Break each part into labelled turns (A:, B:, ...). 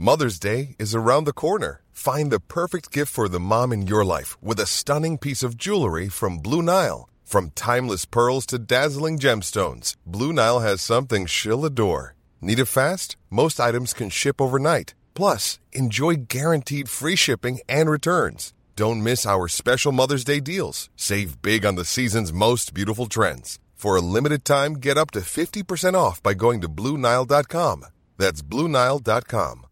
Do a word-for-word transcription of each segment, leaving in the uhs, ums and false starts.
A: Mother's Day is around the corner. Find the perfect gift for the mom in your life with a stunning piece of jewelry from Blue Nile. From timeless pearls to dazzling gemstones, Blue Nile has something she'll adore. Need it fast? Most items can ship overnight. Plus, enjoy guaranteed free shipping and returns. Don't miss our special Mother's Day deals. Save big on the season's most beautiful trends. For a limited time, get up to fifty percent off by going to Blue Nile dot com. That's Blue Nile dot com.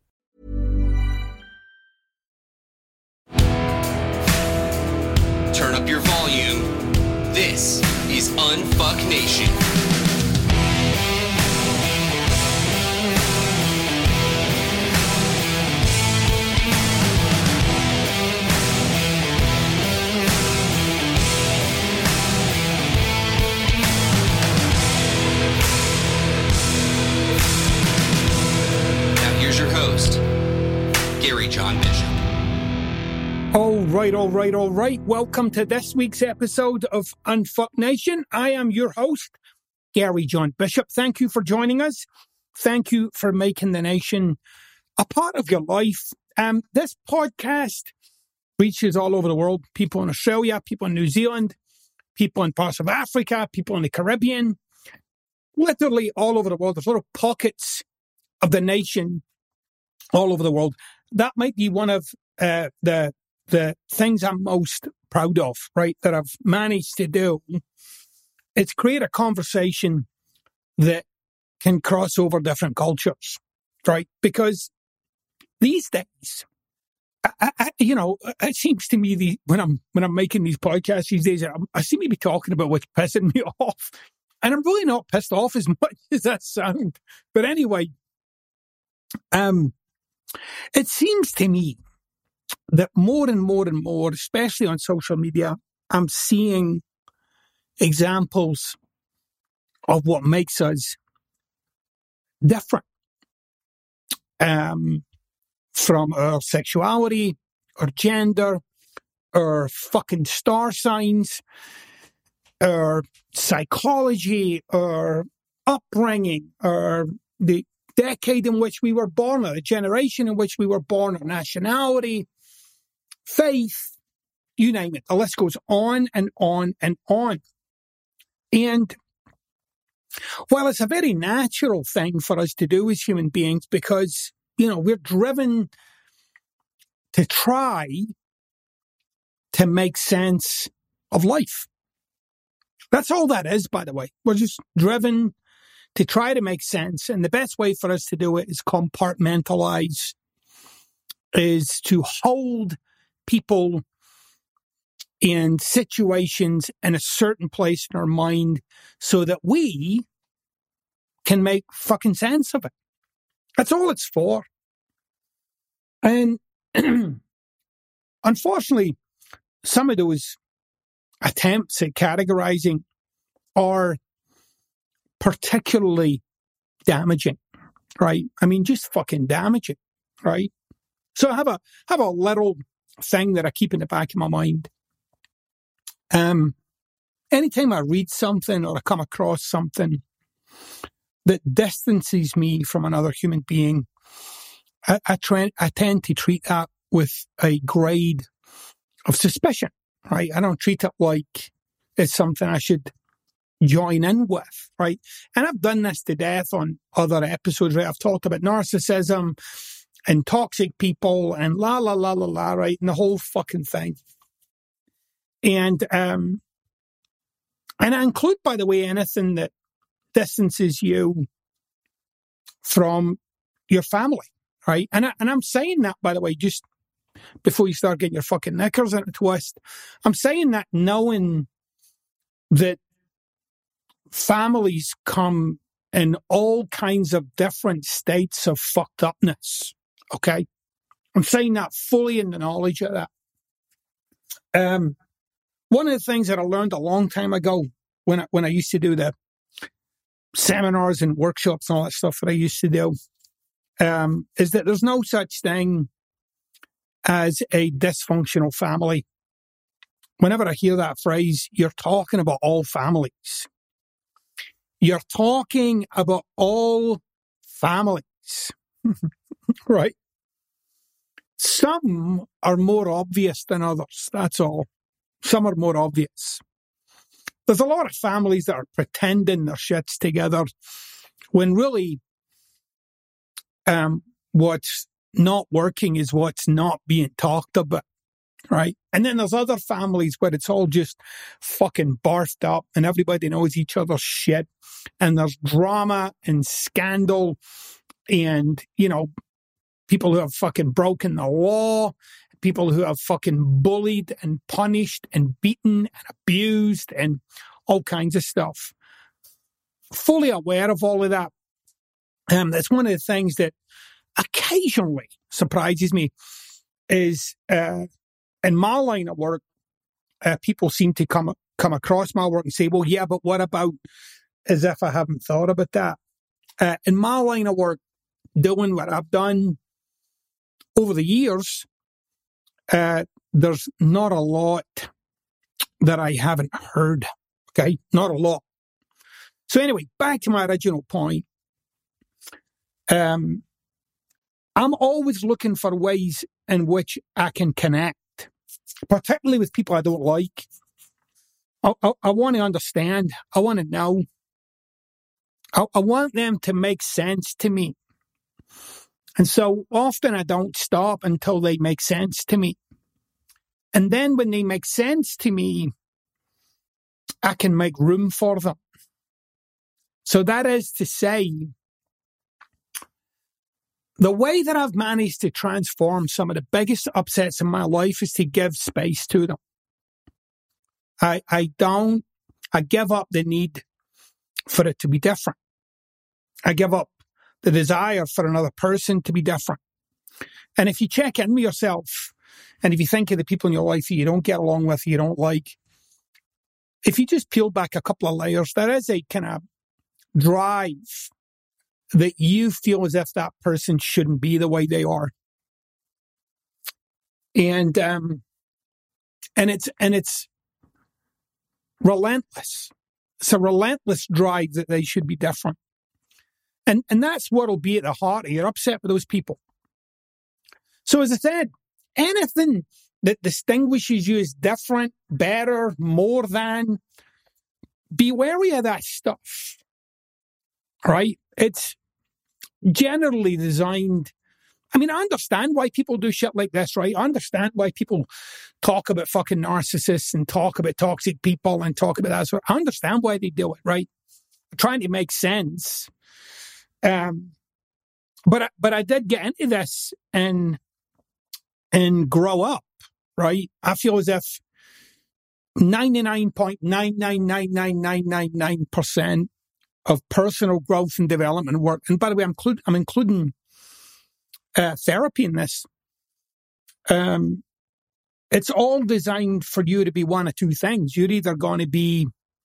B: Turn up your volume. This is Unfuck Nation. Now here's your host, Gary John Bishop.
C: All right, all right, all right. Welcome to this week's episode of Unfuck Nation. I am your host, Gary John Bishop. Thank you for joining us. Thank you for making the nation a part of your life. Um, this podcast reaches all over the world. People in Australia, people in New Zealand, people in parts of Africa, people in the Caribbean, literally all over the world. There's little pockets of the nation all over the world. That might be one of uh, the the things I'm most proud of, right, that I've managed to do. It's create a conversation that can cross over different cultures, right? Because these days, I, I, you know, it seems to me the, when I'm when I'm making these podcasts these days, I, I seem to be talking about what's pissing me off, and I'm really not pissed off as much as that sounds. But anyway, um, it seems to me that more and more and more, especially on social media, I'm seeing examples of what makes us different. Um, from our sexuality, our gender, our fucking star signs, our psychology, our upbringing, our the decade in which we were born, or the generation in which we were born, our nationality, faith, you name it. The list goes on and on and on. And while it's a very natural thing for us to do as human beings, because, you know, we're driven to try to make sense of life. That's all that is, by the way. We're just driven to try to make sense. And the best way for us to do it is compartmentalize, is to hold people in situations in a certain place in our mind so that we can make fucking sense of it. That's all it's for. And unfortunately, some of those attempts at categorizing are particularly damaging, right? I mean, just fucking damaging, right? So I have a have a little thing that I keep in the back of my mind. Um, anytime I read something or I come across something that distances me from another human being, I, I, try, I tend to treat that with a grade of suspicion, right? I don't treat it like it's something I should join in with, right? And I've done this to death on other episodes, right? I've talked about narcissism and toxic people and la, la, la, la, la, right? And the whole fucking thing. And, um, and I include, by the way, anything that distances you from your family, right? And, I, and I'm saying that, by the way, just before you start getting your fucking knickers in a twist, I'm saying that knowing that families come in all kinds of different states of fucked upness, okay? I'm saying that fully in the knowledge of that. Um, one of the things that I learned a long time ago when I, when I used to do the seminars and workshops and all that stuff that I used to do, um, is that there's no such thing as a dysfunctional family. Whenever I hear that phrase, you're talking about all families. You're talking about all families, right? Some are more obvious than others, that's all. Some are more obvious. There's a lot of families that are pretending their shit's together when really um, what's not working is what's not being talked about, right? And then there's other families where it's all just fucking barfed up and everybody knows each other's shit and there's drama and scandal and, you know, people who have fucking broken the law, people who have fucking bullied and punished and beaten and abused and all kinds of stuff. Fully aware of all of that. Um, that's one of the things that occasionally surprises me is uh, in my line of work, uh, people seem to come come across my work and say, well, yeah, but what about, as if I haven't thought about that. Uh, in my line of work, doing what I've done over the years, uh, there's not a lot that I haven't heard, okay? Not a lot. So anyway, back to my original point. Um, I'm always looking for ways in which I can connect, particularly with people I don't like. I, I, I want to understand. I want to know. I, I want them to make sense to me. And so often I don't stop until they make sense to me. And then when they make sense to me, I can make room for them. So that is to say, the way that I've managed to transform some of the biggest upsets in my life is to give space to them. I, I don't, I give up the need for it to be different. I give up the desire for another person to be different. And if you check in with yourself, and if you think of the people in your life that you don't get along with, you don't like, if you just peel back a couple of layers, there is a kind of drive that you feel as if that person shouldn't be the way they are. And, um, and it's, and it's relentless. It's a relentless drive that they should be different. And, and that's what'll be at the heart of your upset with those people. So as I said, anything that distinguishes you as different, better, more than, be wary of that stuff. Right? It's generally designed. I mean, I understand why people do shit like this, right? I understand why people talk about fucking narcissists and talk about toxic people and talk about that sort. I understand why they do it, right? I'm trying to make sense. Um, but I, but I did get into this and and grow up, right? I feel as if ninety-nine point nine nine nine nine nine nine nine percent of personal growth and development work, and by the way, I'm, include, I'm including uh, therapy in this. Um, it's all designed for you to be one of two things. You're either going to be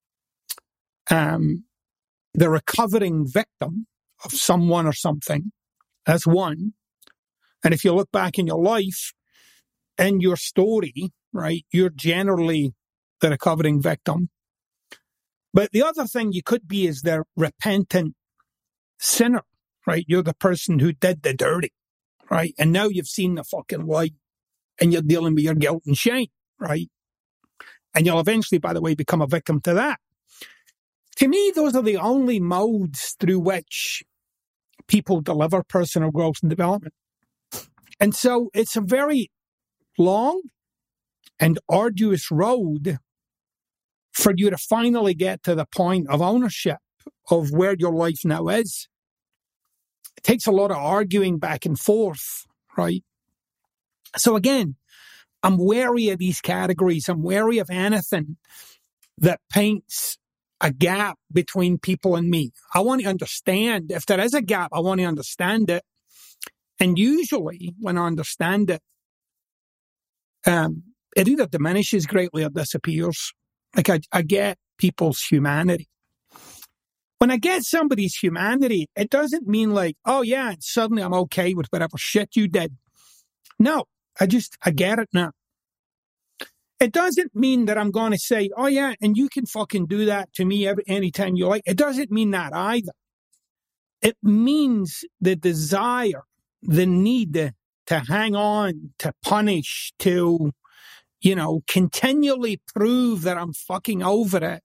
C: um, the recovering victim of someone or something. That's one. And if you look back in your life and your story, right, you're generally the recovering victim. But the other thing you could be is the repentant sinner, right? You're the person who did the dirty, right? And now you've seen the fucking light and you're dealing with your guilt and shame, right? And you'll eventually, by the way, become a victim to that. To me, those are the only modes through which people deliver personal growth and development. And so it's a very long and arduous road for you to finally get to the point of ownership of where your life now is. It takes a lot of arguing back and forth, right? So again, I'm wary of these categories. I'm wary of anything that paints a gap between people and me. I want to understand, if there is a gap, I want to understand it. And usually when I understand it, um, it either diminishes greatly or disappears. Like I, I get people's humanity. When I get somebody's humanity, it doesn't mean like, oh yeah, suddenly I'm okay with whatever shit you did. No, I just, I get it now. It doesn't mean that I'm going to say, oh yeah, and you can fucking do that to me every, anytime you like. It doesn't mean that either. It means the desire, the need to hang on, to punish, to, you know, continually prove that I'm fucking over it,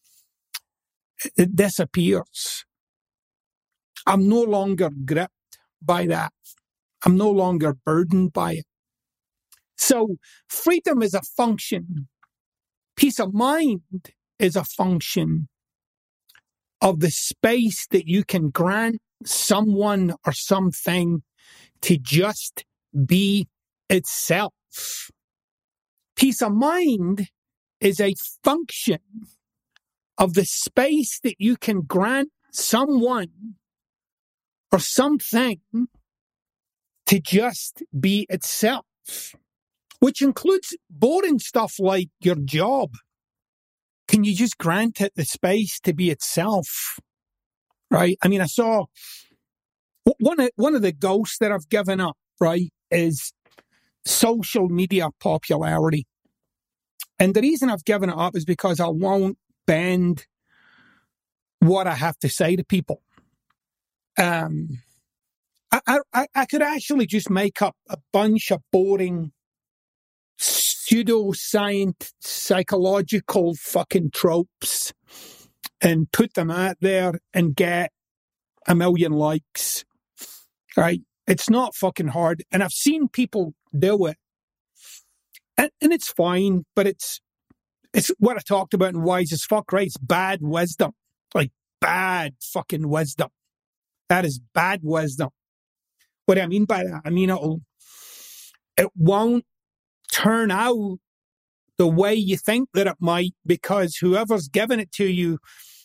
C: it disappears. I'm no longer gripped by that. I'm no longer burdened by it. So freedom is a function. Peace of mind is a function of the space that you can grant someone or something to just be itself. Peace of mind is a function of the space that you can grant someone or something to just be itself, which includes boring stuff like your job. Can you just grant it the space to be itself? Right? I mean, I saw one of, one of the ghosts that I've given up, right, is social media popularity. And the reason I've given it up is because I won't bend what I have to say to people. Um, I, I, I could actually just make up a bunch of boring pseudoscience, psychological fucking tropes and put them out there and get a million likes, right? It's not fucking hard. And I've seen people do it. And, and it's fine, but it's it's what I talked about in Wise as Fuck, right? It's bad wisdom. Like, bad fucking wisdom. That is bad wisdom. What do I mean by that? I mean, it'll, it won't turn out the way you think that it might because whoever's given it to you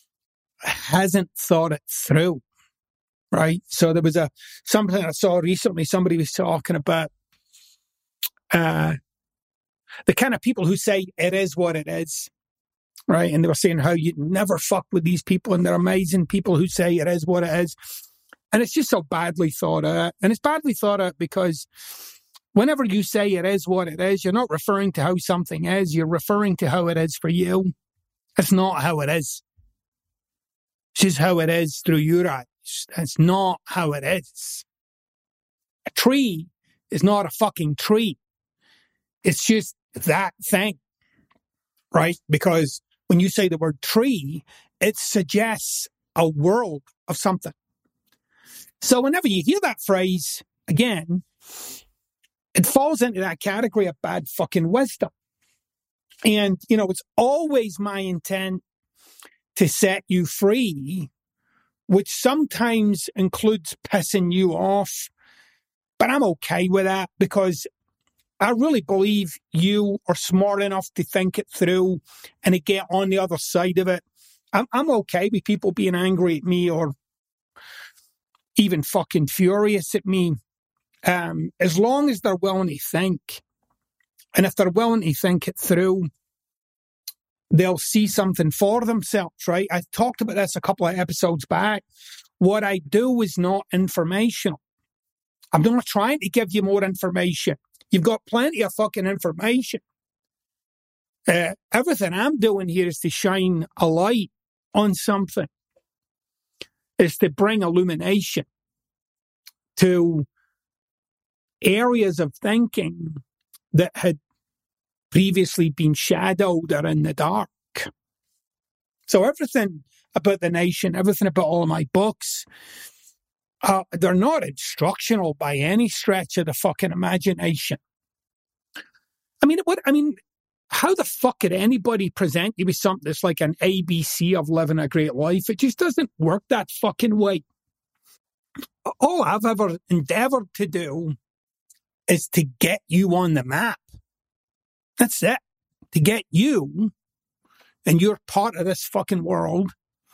C: hasn't thought it through, right? So there was a something I saw recently. Somebody was talking about uh, the kind of people who say it is what it is, right? And they were saying how you never fuck with these people, and they're amazing people who say it is what it is. And it's just so badly thought out. And it's badly thought out because whenever you say it is what it is, you're not referring to how something is. You're referring to how it is for you. It's not how it is. It's just how it is through your eyes. That's not how it is. A tree is not a fucking tree. It's just that thing, right? Because when you say the word tree, it suggests a world of something. So whenever you hear that phrase, again, it falls into that category of bad fucking wisdom. And, you know, it's always my intent to set you free, which sometimes includes pissing you off. But I'm okay with that because I really believe you are smart enough to think it through and to get on the other side of it. I'm, I'm okay with people being angry at me or even fucking furious at me, um, as long as they're willing to think. And if they're willing to think it through, they'll see something for themselves, right? I talked about this a couple of episodes back. What I do is not informational. I'm not trying to give you more information. You've got plenty of fucking information. Uh, everything I'm doing here is to shine a light on something. Is to bring illumination to areas of thinking that had previously been shadowed or in the dark. So everything about the nation, everything about all of my books, uh, they're not instructional by any stretch of the fucking imagination. I mean, what? I mean, how the fuck could anybody present you with something that's like an A B C of living a great life? It just doesn't work that fucking way. All I've ever endeavored to do is to get you on the map. That's it. To get you, and you're part of this fucking world,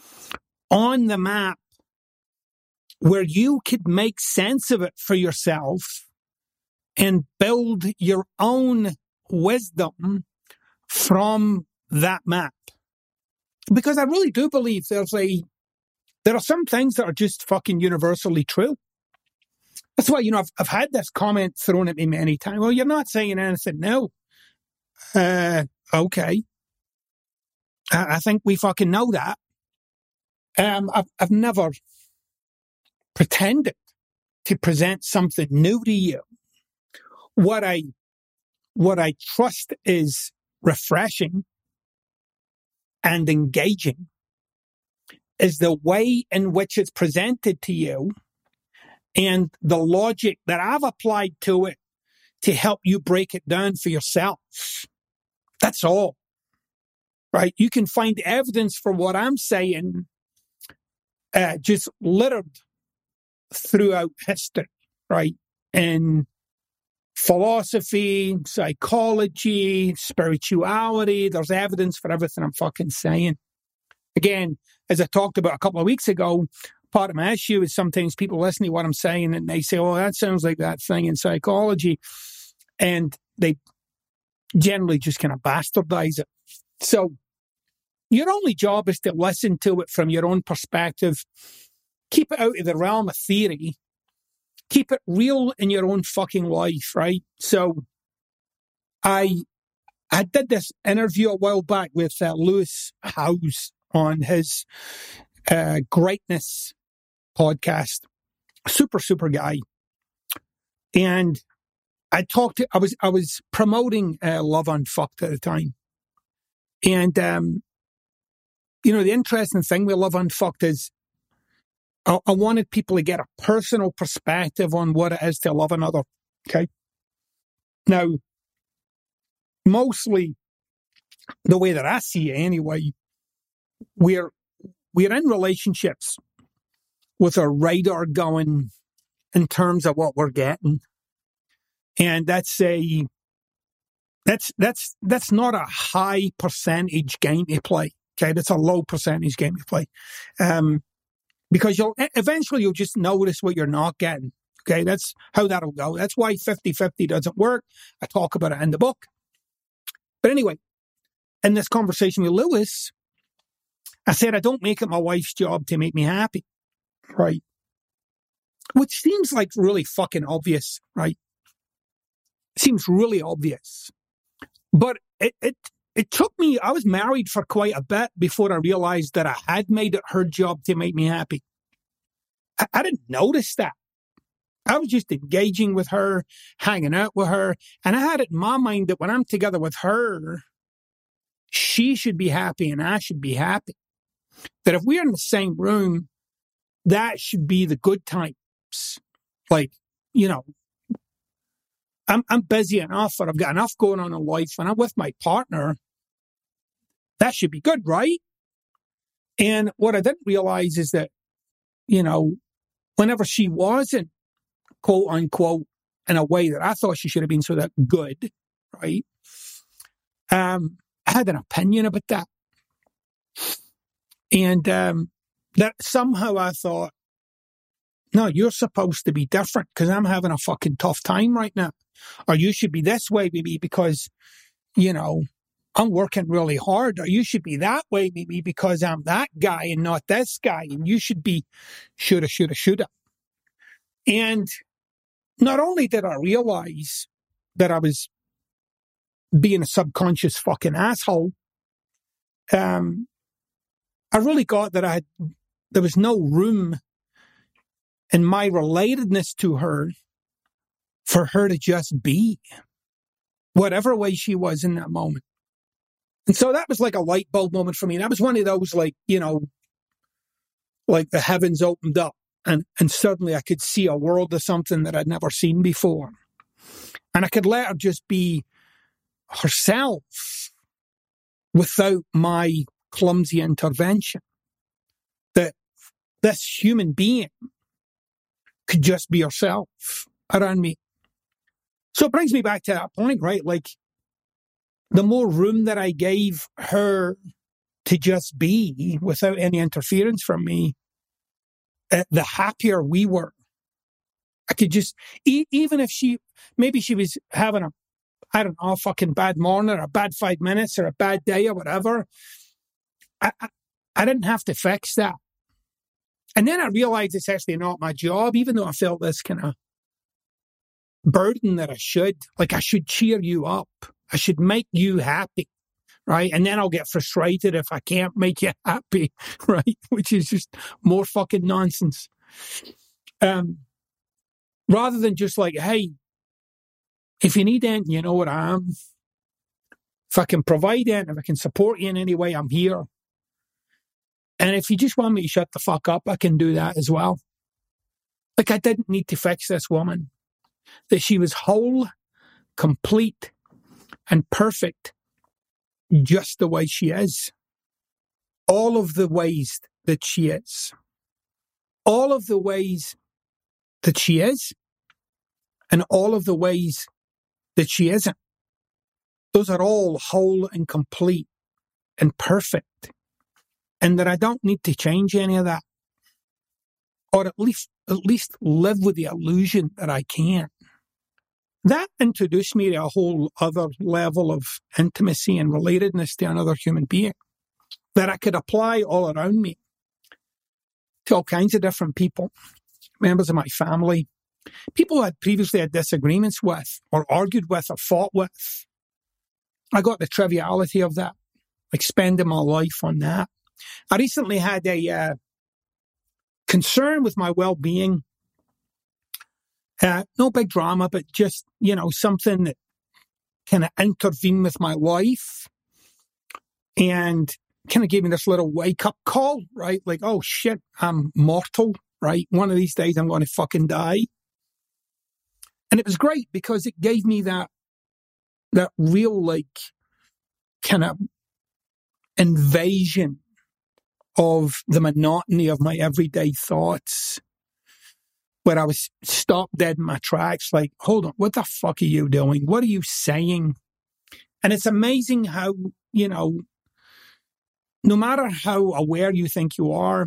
C: on the map where you could make sense of it for yourself and build your own wisdom from that map. Because I really do believe there's a, there are some things that are just fucking universally true. That's why, you know, I've, I've had this comment thrown at me many times. Well, you're not saying anything new. Uh, okay. I, I think we fucking know that. Um, I've, I've never pretended to present something new to you. what I what I trust is refreshing and engaging is the way in which it's presented to you and the logic that I've applied to it to help you break it down for yourself. That's all. Right? You can find evidence for what I'm saying uh, just littered throughout history, right? In philosophy, psychology, spirituality, there's evidence for everything I'm fucking saying. Again, as I talked about a couple of weeks ago, part of my issue is sometimes people listen to what I'm saying and they say, oh, that sounds like that thing in psychology. And they generally just kind of bastardize it. So your only job is to listen to it from your own perspective. Keep it out of the realm of theory. Keep it real in your own fucking life, right? So I I did this interview a while back with uh, Lewis Howes on his uh, Greatness podcast. Super, super guy. And I talked to, I was, I was promoting uh, Love Unfucked at the time. And, um, you know, the interesting thing with Love Unfucked is I, I wanted people to get a personal perspective on what it is to love another. Okay. Now, mostly the way that I see it anyway, we're, we're in relationships with our radar going in terms of what we're getting. And that's a, that's, that's, that's not a high percentage game to play. Okay. That's a low percentage game to play. Um, because you'll, eventually you'll just notice what you're not getting. Okay. That's how that'll go. That's why fifty-fifty doesn't work. I talk about it in the book. But anyway, in this conversation with Lewis, I said, I don't make it my wife's job to make me happy. Right. Which seems like really fucking obvious, right? Seems really obvious. But it, it it took me, I was married for quite a bit before I realized that I had made it her job to make me happy. I, I didn't notice that. I was just engaging with her, hanging out with her, and I had it in my mind that when I'm together with her, she should be happy and I should be happy. That if we're in the same room, that should be the good times. Like, you know, I'm I'm busy enough, or I've got enough going on in life, and I'm with my partner. That should be good, right? And what I didn't realize is that, you know, whenever she wasn't, quote unquote, in a way that I thought she should have been so that good, right? Um, I had an opinion about that. And um, that somehow I thought, no, you're supposed to be different because I'm having a fucking tough time right now. Or you should be this way, maybe, because, you know, I'm working really hard. Or you should be that way, maybe, because I'm that guy and not this guy. And you should be shoulda, shoulda, shoulda. And not only did I realize that I was being a subconscious fucking asshole, um, I really got that I had, there was no room in my relatedness to her for her to just be whatever way she was in that moment. And so that was like a light bulb moment for me. That was one of those, like, you know, like the heavens opened up and, and suddenly I could see a world of something that I'd never seen before. And I could let her just be herself without my clumsy intervention. That this human being could just be herself around me. So it brings me back to that point, right? Like, the more room that I gave her to just be without any interference from me, uh, the happier we were. I could just, e- even if she, maybe she was having a, I don't know, a fucking bad morning or a bad five minutes or a bad day or whatever, I, I, I didn't have to fix that. And then I realized it's actually not my job, even though I felt this kind of burden that I should, like I should cheer you up. I should make you happy, right? And then I'll get frustrated if I can't make you happy, right? Which is just more fucking nonsense. Um, rather than just like, hey, If you need anything, you know what I am. If I can provide anything, if I can support you in any way, I'm here. And if you just want me to shut the fuck up, I can do that as well. Like, I didn't need to fix this woman. That she was whole, complete, and perfect just the way she is. All of the ways that she is. All of the ways that she is. And all of the ways that she isn't. Those are all whole and complete and perfect. And that I don't need to change any of that. Or at least, at least live with the illusion that I can. That introduced me to a whole other level of intimacy and relatedness to another human being that I could apply all around me to all kinds of different people, members of my family, people I had previously had disagreements with or argued with or fought with. I got the triviality of that, like spending my life on that. I recently had a uh, concern with my well-being. Uh, no big drama, but just, you know, something that kind of intervened with my life and kind of gave me this little wake-up call, right? Like, oh, shit, I'm mortal, right? One of these days I'm going to fucking die. And it was great because it gave me that, that real, like, kind of invasion of the monotony of my everyday thoughts, where I was stopped dead in my tracks, like, hold on, what the fuck are you doing? What are you saying? And it's amazing how, you know, no matter how aware you think you are,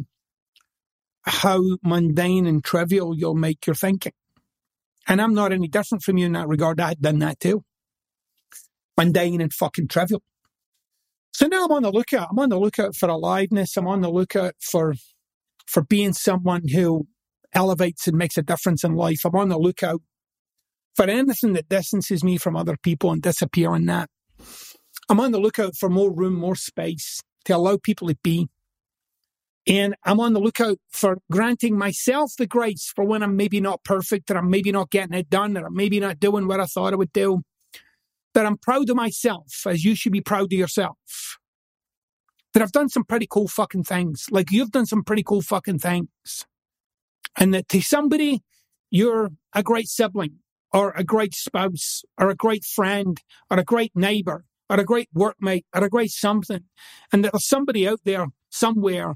C: how mundane and trivial you'll make your thinking. And I'm not any different from you in that regard. I've done that too. Mundane and fucking trivial. So now I'm on the lookout. I'm on the lookout for aliveness. I'm on the lookout for, for being someone who elevates and makes a difference in life. I'm on the lookout for anything that distances me from other people and disappear in that. I'm on the lookout for more room, more space to allow people to be. And I'm on the lookout for granting myself the grace for when I'm maybe not perfect, that I'm maybe not getting it done, that I'm maybe not doing what I thought I would do, that I'm proud of myself as you should be proud of yourself. That I've done some pretty cool fucking things. Like you've done some pretty cool fucking things. And that to somebody, you're a great sibling, or a great spouse, or a great friend, or a great neighbor, or a great workmate, or a great something. And that there's somebody out there somewhere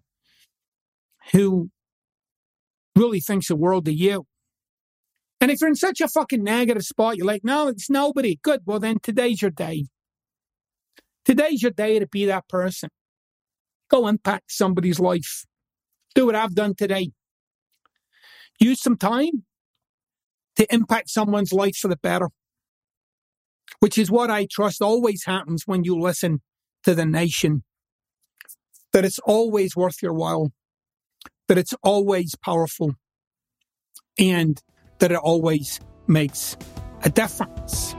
C: who really thinks the world of you. And if you're in such a fucking negative spot, you're like, no, it's nobody. Good. Well, then today's your day. Today's your day to be that person. Go impact somebody's life. Do what I've done today. Use some time to impact someone's life for the better, which is what I trust always happens when you listen to the nation, that it's always worth your while, that it's always powerful, and that it always makes a difference.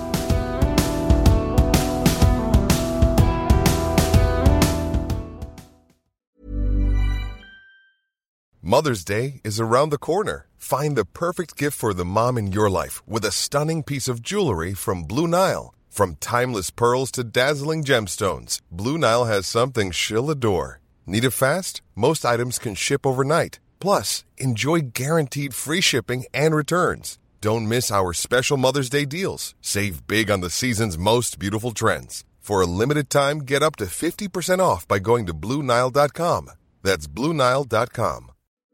A: Mother's Day is around the corner. Find the perfect gift for the mom in your life with a stunning piece of jewelry from Blue Nile. From timeless pearls to dazzling gemstones, Blue Nile has something she'll adore. Need it fast? Most items can ship overnight. Plus, enjoy guaranteed free shipping and returns. Don't miss our special Mother's Day deals. Save big on the season's most beautiful trends. For a limited time, get up to fifty percent off by going to Blue Nile dot com. That's Blue Nile dot com.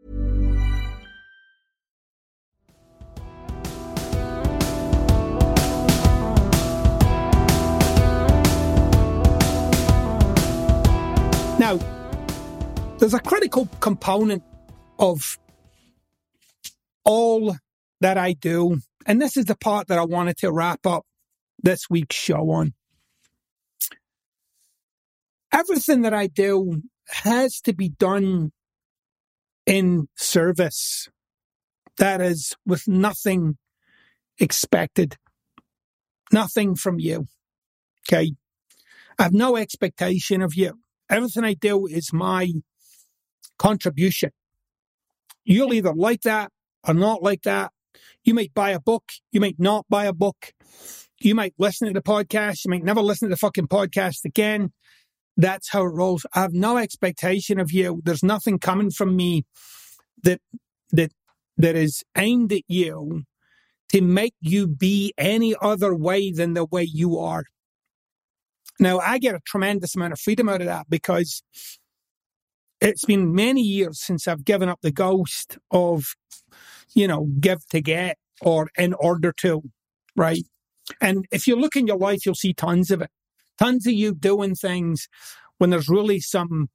C: Now, there's a critical component of all that I do, and this is the part that I wanted to wrap up this week's show on. Everything that I do has to be done in service. That is, with nothing expected, nothing from you. Okay? I have no expectation of you. Everything I do is my contribution. You'll either like that or not like that. You might buy a book. You might not buy a book. You might listen to the podcast. You might never listen to the fucking podcast again. That's how it rolls. I have no expectation of you. There's nothing coming from me that that that is aimed at you to make you be any other way than the way you are. Now, I get a tremendous amount of freedom out of that because it's been many years since I've given up the ghost of, you know, give to get or in order to, right? And if you look in your life, you'll see tons of it. Tons of you doing things when there's really some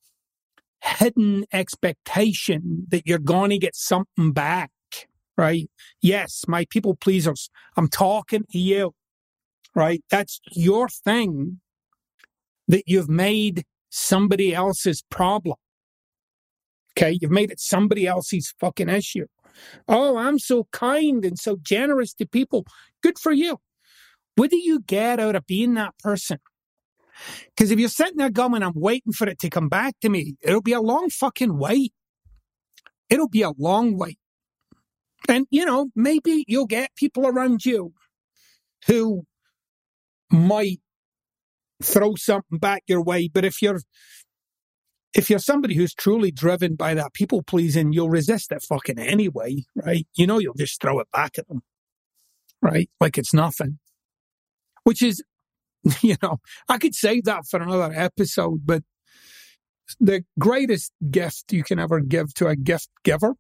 C: hidden expectation that you're going to get something back, right? Yes, my people pleasers, I'm talking to you, right? That's your thing that you've made somebody else's problem. Okay, you've made it somebody else's fucking issue. Oh, I'm so kind and so generous to people. Good for you. What do you get out of being that person? Because if you're sitting there going, I'm waiting for it to come back to me, it'll be a long fucking wait. It'll be a long wait. And, you know, maybe you'll get people around you who might throw something back your way. But if you're if you're somebody who's truly driven by that people pleasing, you'll resist it fucking anyway, right? You know, you'll just throw it back at them, right? Like it's nothing. Which is, you know, I could save that for another episode, but the greatest gift you can ever give to a gift giver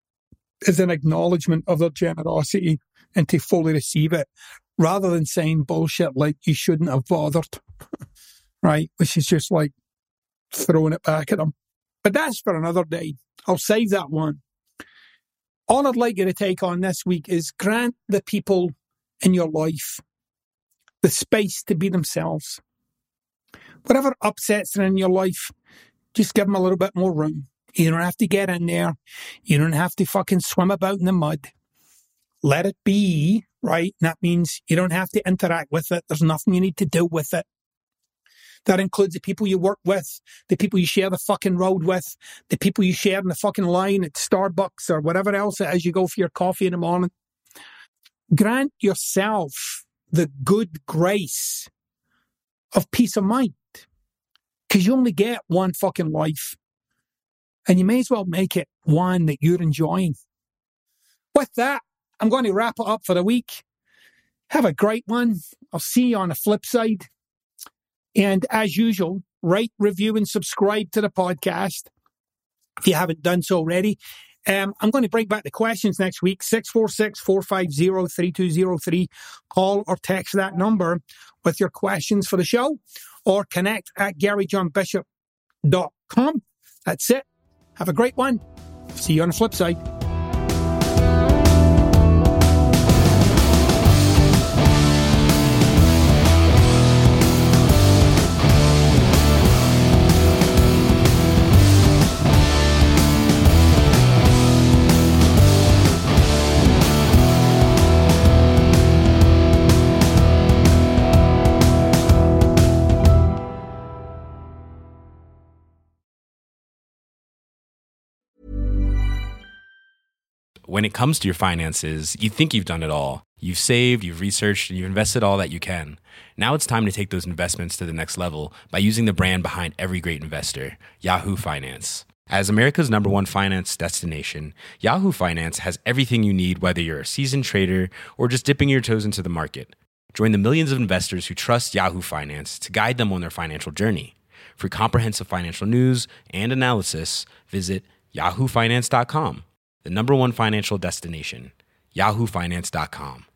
C: is an acknowledgement of their generosity and to fully receive it, rather than saying bullshit like you shouldn't have bothered, right? Which is just like throwing it back at them. But that's for another day. I'll save that one. All I'd like you to take on this week is grant the people in your life the space to be themselves. Whatever upsets them in your life, just give them a little bit more room. You don't have to get in there. You don't have to fucking swim about in the mud. Let it be, right? And that means you don't have to interact with it. There's nothing you need to do with it. That includes the people you work with, the people you share the fucking road with, the people you share in the fucking line at Starbucks or whatever else it is you go for your coffee in the morning. Grant yourself the good grace of peace of mind, because you only get one fucking life, and you may as well make it one that you're enjoying. With that, I'm going to wrap it up for the week. Have a great one. I'll see you on the flip side. And as usual, rate, review, and subscribe to the podcast if you haven't done so already. Um, I'm going to bring back the questions next week, six four six, four five zero, three two zero three. Call or text that number with your questions for the show, or connect at gary john bishop dot com. That's it. Have a great one. See you on the flip side.
D: When it comes to your finances, you think you've done it all. You've saved, you've researched, and you've invested all that you can. Now it's time to take those investments to the next level by using the brand behind every great investor, Yahoo Finance. As America's number one finance destination, Yahoo Finance has everything you need, whether you're a seasoned trader or just dipping your toes into the market. Join the millions of investors who trust Yahoo Finance to guide them on their financial journey. For comprehensive financial news and analysis, visit yahoo finance dot com. The number one financial destination, yahoo finance dot com.